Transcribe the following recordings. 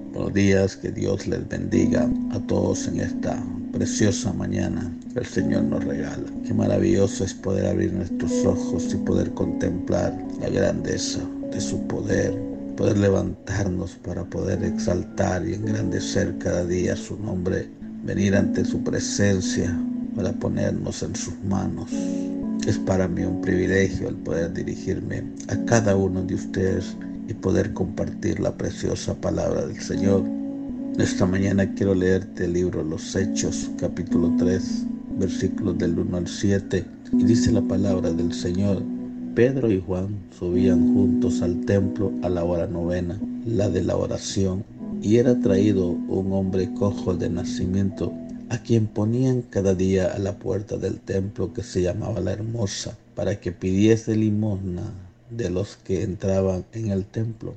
Buenos días, que Dios les bendiga a todos en esta preciosa mañana que el Señor nos regala. Qué maravilloso es poder abrir nuestros ojos y poder contemplar la grandeza de su poder levantarnos para poder exaltar y engrandecer cada día su nombre, venir ante su presencia para ponernos en sus manos. Es para mí un privilegio el poder dirigirme a cada uno de ustedes y poder compartir la preciosa palabra del Señor. Esta mañana quiero leerte el libro Los Hechos, capítulo 3, versículos del 1 al 7, y dice la palabra del Señor: Pedro y Juan subían juntos al templo a la hora novena, la de la oración, y era traído un hombre cojo de nacimiento, a quien ponían cada día a la puerta del templo, que se llamaba La Hermosa, para que pidiese limosna de los que entraban en el templo.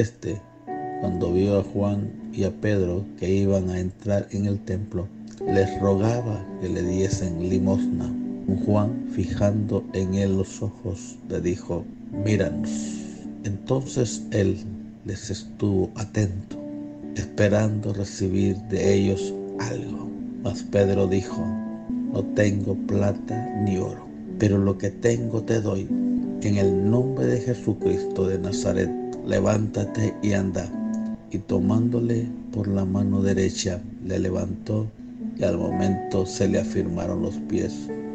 Cuando vio a Juan y a Pedro que iban a entrar en el templo, les rogaba que le diesen limosna. Juan, fijando en él los ojos, le dijo: míranos. Entonces él les estuvo atento, esperando recibir de ellos algo. Mas Pedro dijo: no tengo plata ni oro, pero lo que tengo te doy. En el nombre de Jesucristo de Nazaret, levántate y anda. Y tomándole por la mano derecha, le levantó, y al momento se le afirmaron los pies,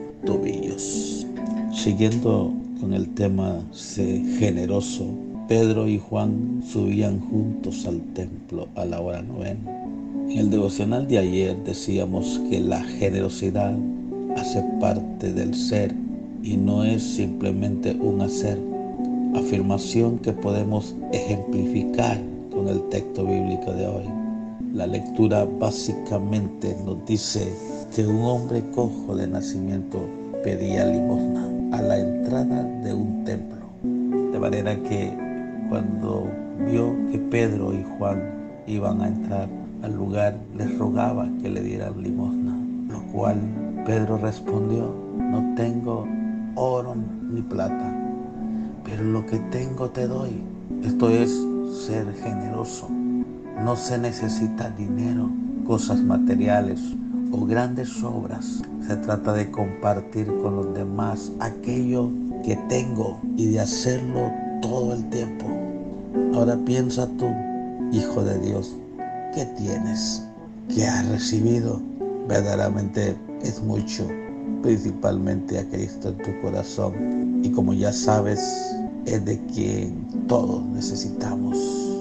tobillos. Siguiendo con el tema generoso, Pedro y Juan subían juntos al templo a la hora novena. En el devocional de ayer decíamos que la generosidad hace parte del ser y no es simplemente un hacer, afirmación que podemos ejemplificar con el texto bíblico de hoy. La lectura básicamente nos dice que un hombre cojo de nacimiento pedía limosna a la entrada de un templo, de manera que cuando vio que Pedro y Juan iban a entrar al lugar, les rogaba que le dieran limosna, lo cual Pedro respondió: no tengo oro ni plata, pero lo que tengo te doy. Esto es ser generoso. No se necesita dinero, cosas materiales o grandes obras. Se trata de compartir con los demás aquello que tengo y de hacerlo todo el tiempo. Ahora piensa tú, hijo de Dios, ¿qué tienes? ¿Qué has recibido? Verdaderamente es mucho, principalmente a Cristo en tu corazón. Y como ya sabes, es de quien todos necesitamos.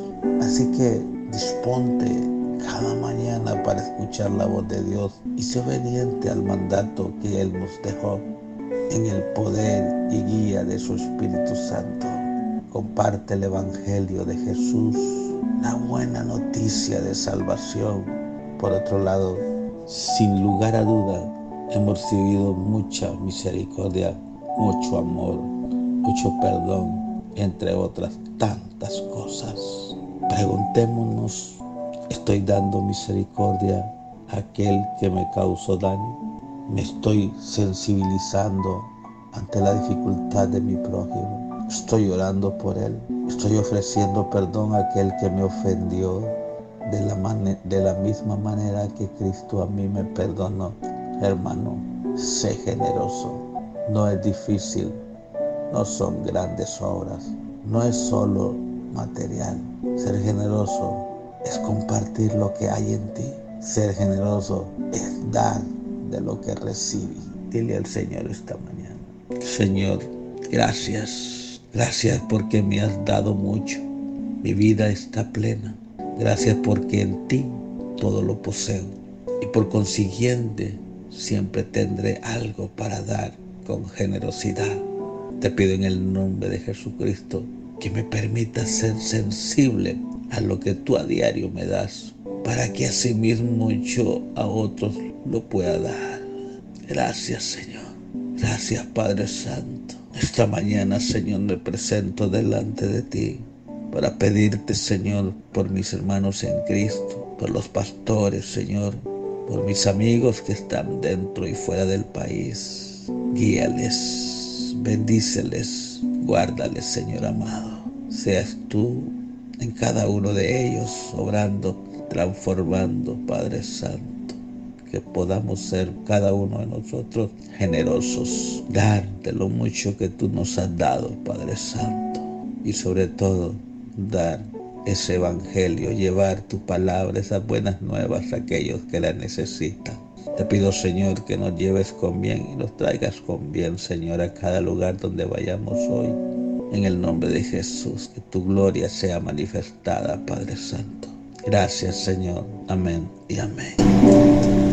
Así que disponte cada mañana para escuchar la voz de Dios y sé obediente al mandato que Él nos dejó en el poder y guía de su Espíritu Santo. Comparte el Evangelio de Jesús, la buena noticia de salvación. Por otro lado, sin lugar a duda, hemos recibido mucha misericordia, mucho amor, mucho perdón, entre otras tantas cosas. Preguntémonos: ¿estoy dando misericordia a aquel que me causó daño? ¿Me estoy sensibilizando ante la dificultad de mi prójimo? ¿Estoy orando por él? ¿Estoy ofreciendo perdón a aquel que me ofendió de la misma manera que Cristo a mí me perdonó? Hermano, sé generoso. No es difícil, no son grandes obras, no es solo material. Ser generoso es compartir lo que hay en ti. Ser generoso es dar de lo que recibí. Dile al Señor esta mañana: Señor, gracias. Gracias porque me has dado mucho. Mi vida está plena. Gracias porque en ti todo lo poseo. Y por consiguiente, siempre tendré algo para dar con generosidad. Te pido en el nombre de Jesucristo que me permitas ser sensible a lo que tú a diario me das, para que asimismo yo a otros lo pueda dar. Gracias, Señor. Gracias, Padre Santo. Esta mañana, Señor, me presento delante de ti para pedirte, Señor, por mis hermanos en Cristo, por los pastores, Señor, por mis amigos que están dentro y fuera del país. Guíales, bendíceles, guárdales, Señor amado. Seas tú en cada uno de ellos, obrando, transformando, Padre Santo. Que podamos ser cada uno de nosotros generosos, dar de lo mucho que tú nos has dado, Padre Santo. Y sobre todo, dar ese evangelio, llevar tu palabra, esas buenas nuevas a aquellos que las necesitan. Te pido, Señor, que nos lleves con bien y nos traigas con bien, Señor, a cada lugar donde vayamos hoy. En el nombre de Jesús, que tu gloria sea manifestada, Padre Santo. Gracias, Señor. Amén y amén.